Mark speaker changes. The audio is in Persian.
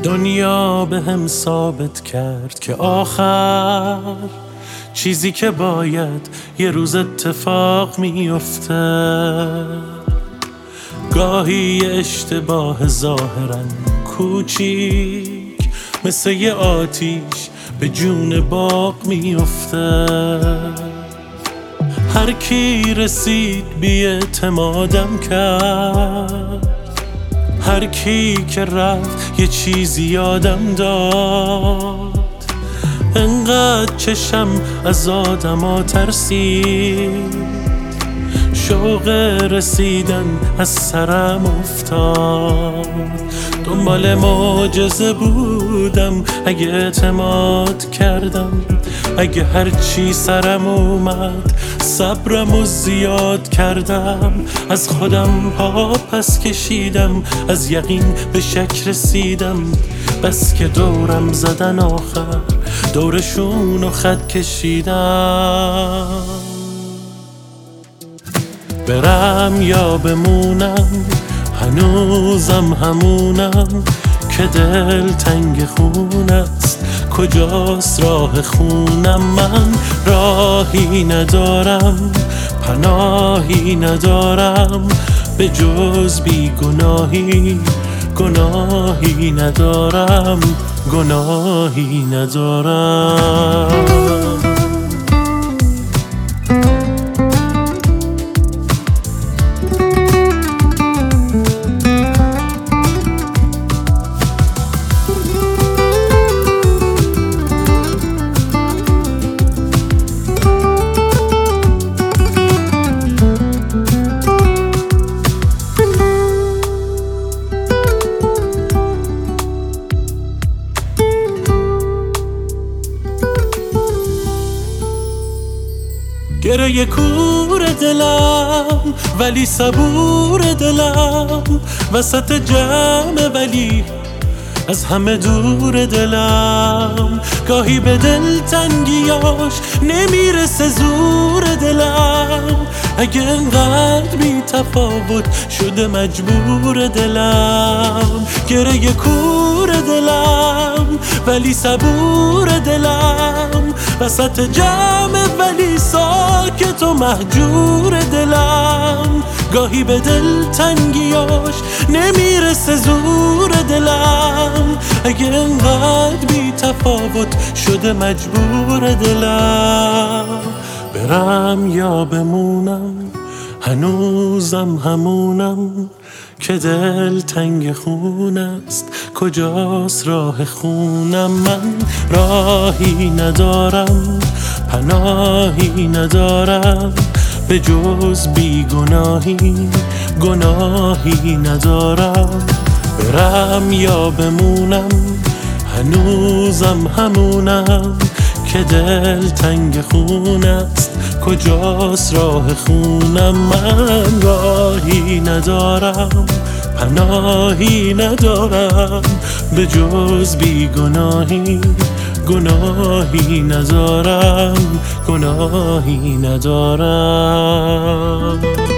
Speaker 1: دنیا به هم ثابت کرد که آخر چیزی که باید یه روز اتفاق میفته. گاهی اشتباه ظاهرا کوچیک مثل یه آتیش به جون باغ میفته. هر کی رسید بی اعتمادم کرد، هر کی که رفت یه چیزی یادم داد. انقدر چشم از آدما ترسید، شوق رسیدن از سرم افتاد. دنبال معجزه بودم، اگه اعتماد کردم، اگه هرچی سرم اومد صبرمو زیاد کردم. از خودم پا پس کشیدم، از یقین به شک رسیدم. بس که دورم زدن آخر دورشونو خط کشیدم. برم یا بمونم هنوزم همونم که دل تنگ خون است. کجاست راه خونم؟ من راهی ندارم، پناهی ندارم به جز بی گناهی. گناهی ندارم، گناهی ندارم. گره کور دلم ولی صبور دلم، وسط جمع ولی از همه دور دلم. گاهی به دل تنگیاش نمیرسه زور دلم، اگه انقدر بی تفاوت شده مجبور دلم. گره کور دلم ولی صبور دلم، وسط جمع ولی ساکت و مهجور دلم. گاهی به دل تنگیاش نمیرسه زور دلم، اگه انقدر بی تفاوت شده مجبور دلم. برم یا بمونم هنوزم همونم که دل تنگ خون است. کجاست راه خونم؟ من راهی ندارم، پناهی ندارم به جز بی گناهی. گناهی ندارم. برم یا بمونم هنوزم همونم که دل تنگ خون است. کجاست راه خونم؟ من راهی ندارم، پناهی ندارم به جز بی گناهی. گناهی ندارم، گناهی ندارم.